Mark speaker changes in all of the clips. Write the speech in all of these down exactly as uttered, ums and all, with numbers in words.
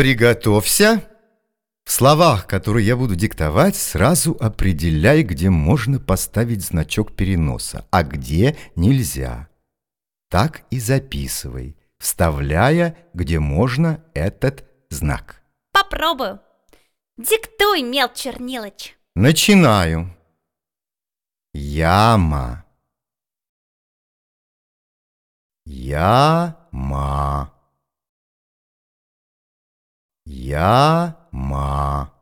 Speaker 1: Приготовься. В словах, которые я буду диктовать, сразу определяй, где можно поставить значок переноса, а где нельзя. Так и записывай, вставляя, где можно, этот знак.
Speaker 2: Попробую. Диктуй, Мел Чернилыч.
Speaker 1: Начинаю. Яма. Яма. Яма.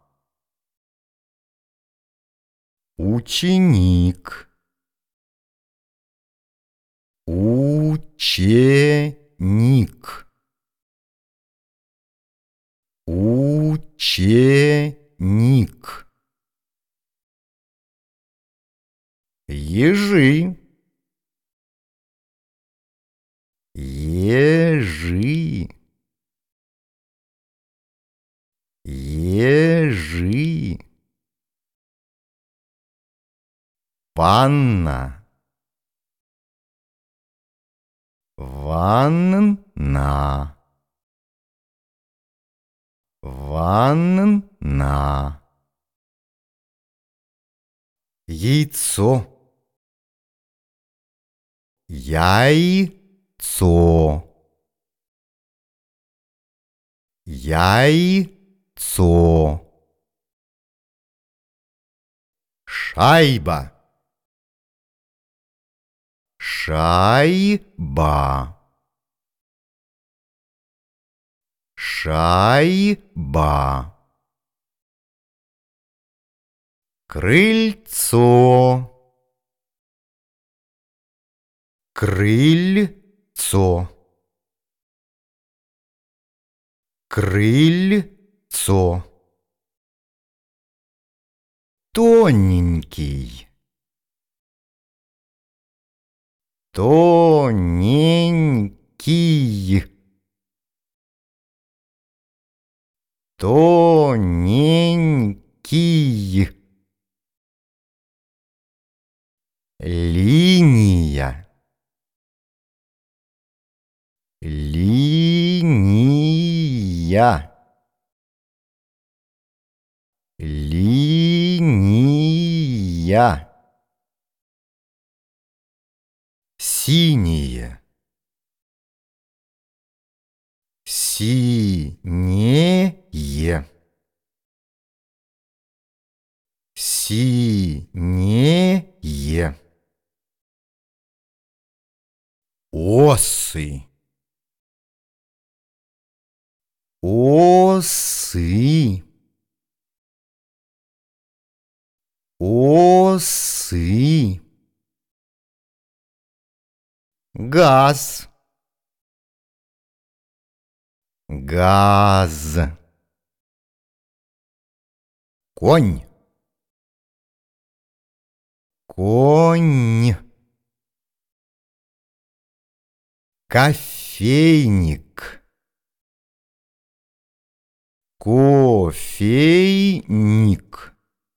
Speaker 1: Ученик. Ученик. Ученик. Ежи. Ежи. Ежи. Ванна. Ванна. Ванна. Яйцо. Яйцо. Яйцо. Шайба. Шайба. Шайба. Крыльцо. Крыльцо. Крыльцо. Тоненький. Тоненький. Тоненький. Линия. Линия. Линия. Синее. Синее. Синее. Осы. Осы. Осы. Газ. Газ. Конь. Конь. Кофейник. Кофейник.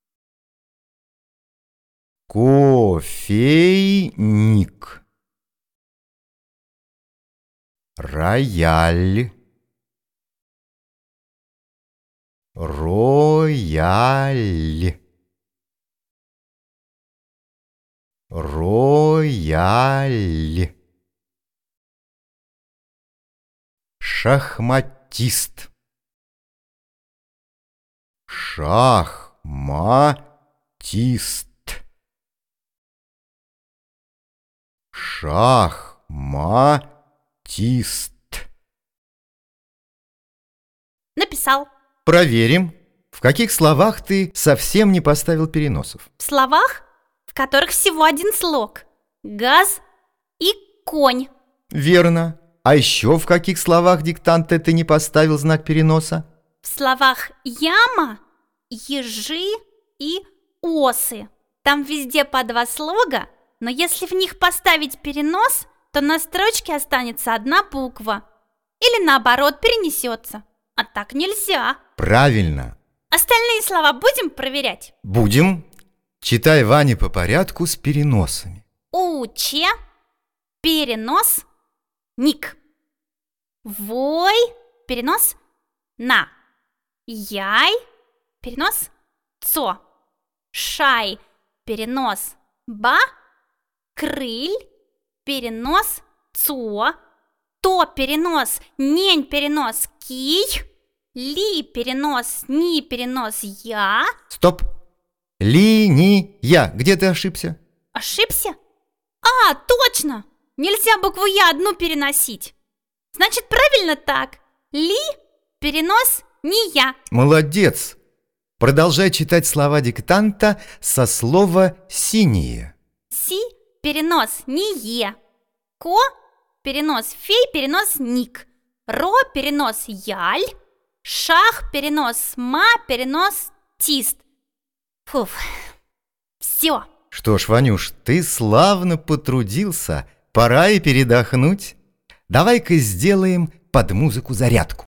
Speaker 1: Кофейник. Рояль. Рояль. Рояль. Шахматист. Шахматист. Шахматист.
Speaker 2: Написал.
Speaker 1: Проверим, в каких словах ты совсем не поставил переносов.
Speaker 2: В словах, в которых всего один слог. Газ и конь.
Speaker 1: Верно. А еще в каких словах диктанта ты не поставил знак переноса?
Speaker 2: В словах яма, ежи и осы. Там везде по два слога, но если в них поставить перенос, то на строчке останется одна буква. Или наоборот перенесется. А так нельзя.
Speaker 1: Правильно.
Speaker 2: Остальные слова будем проверять?
Speaker 1: Будем. Читай, Ваня, по порядку с переносами.
Speaker 2: Уче, перенос, ник. Вой, перенос, на. Яй, перенос цо. Шай, перенос ба. Крыль, перенос цо. То, перенос нень, перенос кий. Ли, перенос ни, перенос я.
Speaker 1: Стоп! Ли-ни-я. Где ты ошибся?
Speaker 2: Ошибся? А, точно! Нельзя букву «я» одну переносить. Значит, правильно так. Ли, перенос не я.
Speaker 1: Молодец! Продолжай читать слова диктанта со слова «синие».
Speaker 2: Си, перенос не е. Ко, перенос фей, перенос ник. Ро, перенос яль. Шах, перенос ма, перенос тист. Фуф, все.
Speaker 1: Что ж, Ванюш, ты славно потрудился. Пора и передохнуть. Давай-ка сделаем под музыку зарядку.